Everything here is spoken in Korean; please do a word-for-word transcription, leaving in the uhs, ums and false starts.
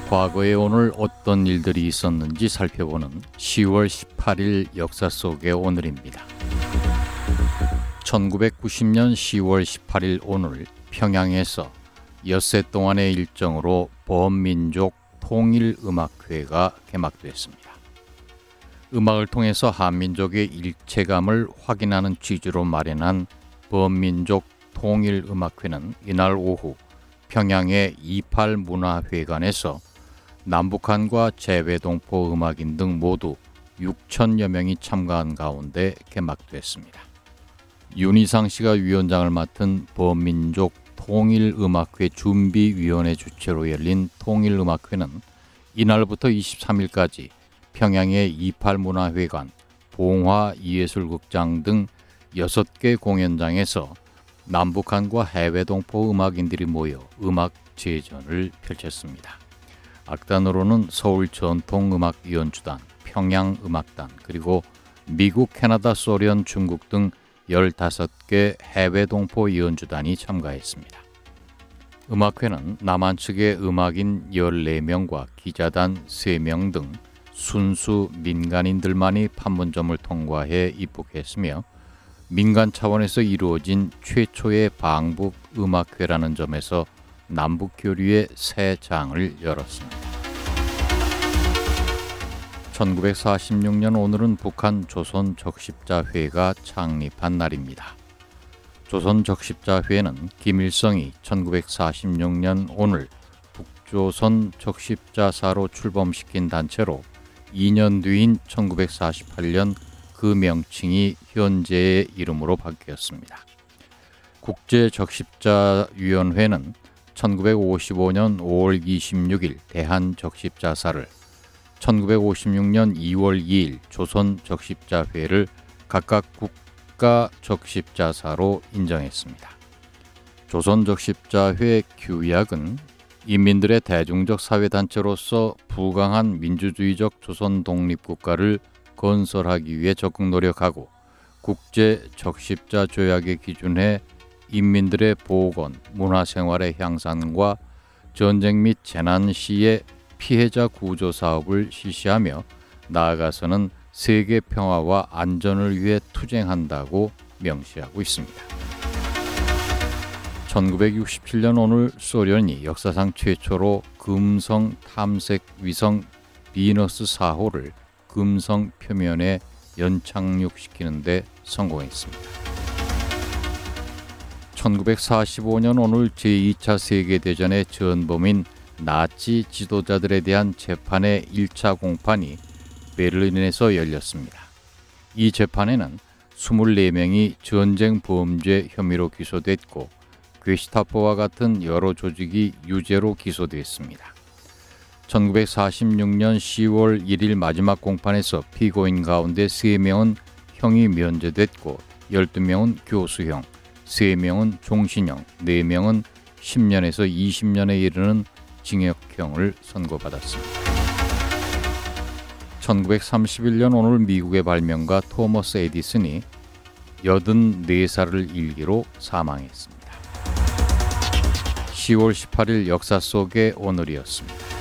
과거의 오늘 어떤 일들이 있었는지 살펴보는 시월 십팔일 역사 속의 오늘입니다. 천구백구십 년 시월 십팔일 오늘 평양에서 엿새 동안의 일정으로 범민족 통일음악회가 개막됐습니다. 음악을 통해서 한민족의 일체감을 확인하는 취지로 마련한 범민족 통일음악회는 이날 오후 평양의 이팔 문화회관에서 남북한과 재외동포 음악인 등 모두 육천여 명이 참가한 가운데 개막됐습니다. 윤희상 씨가 위원장을 맡은 범민족 통일음악회 준비위원회 주최로 열린 통일음악회는 이날부터 이십삼일까지 평양의 이팔 문화회관, 봉화예술극장 등 여섯 개 공연장에서 남북한과 해외동포 음악인들이 모여 음악 제전을 펼쳤습니다. 악단으로는 서울 전통음악연주단, 평양음악단, 그리고 미국, 캐나다, 소련, 중국 등 열다섯 개 해외동포 연주단이 참가했습니다. 음악회는 남한 측의 음악인 열네 명과 기자단 세 명 등 순수 민간인들만이 판문점을 통과해 입국했으며 민간 차원에서 이루어진 최초의 방북 음악회라는 점에서 남북 교류의 새 장을 열었습니다. 천구백사십육 년 오늘은 북한 조선적십자회가 창립한 날입니다. 조선적십자회는 김일성이 천구백사십육 년 오늘 북조선 적십자사로 출범시킨 단체로 이 년 뒤인 천구백사십팔 년 그 명칭이 현재의 이름으로 바뀌었습니다. 국제적십자위원회는 천구백오십오 년 오월 이십육일 대한적십자사를, 천구백오십육 년 이월 이일 조선적십자회를 각각 국가적십자사로 인정했습니다. 조선적십자회 규약은 인민들의 대중적 사회단체로서 부강한 민주주의적 조선 독립국가를 건설하기 위해 적극 노력하고 국제적십자 조약에 기준해 인민들의 보건, 문화생활의 향상과 전쟁 및 재난 시의 피해자 구조 사업을 실시하며 나아가서는 세계 평화와 안전을 위해 투쟁한다고 명시하고 있습니다. 천구백육십칠 년 오늘 소련이 역사상 최초로 금성 탐색 위성 비너스 사 호를 금성 표면에 연착륙시키는 데 성공했습니다. 천구백사십오 년 오늘 제이 차 세계대전의 전범인 나치 지도자들에 대한 재판의 일 차 공판이 베를린에서 열렸습니다. 이 재판에는 이십사 명이 전쟁 범죄 혐의로 기소됐고 게슈타포와 같은 여러 조직이 유죄로 기소됐습니다. 천구백사십육 년 시월 일일 마지막 공판에서 피고인 가운데 세 명은 형이 면제됐고 열두 명은 교수형, 세 명은 종신형, 네 명은 십 년에서 이십 년에 이르는 징역형을 선고받았습니다. 천구백삼십일 년 오늘 미국의 발명가 토머스 에디슨이 여든네 살을 일기로 사망했습니다. 시월 십팔일 역사 속의 오늘이었습니다.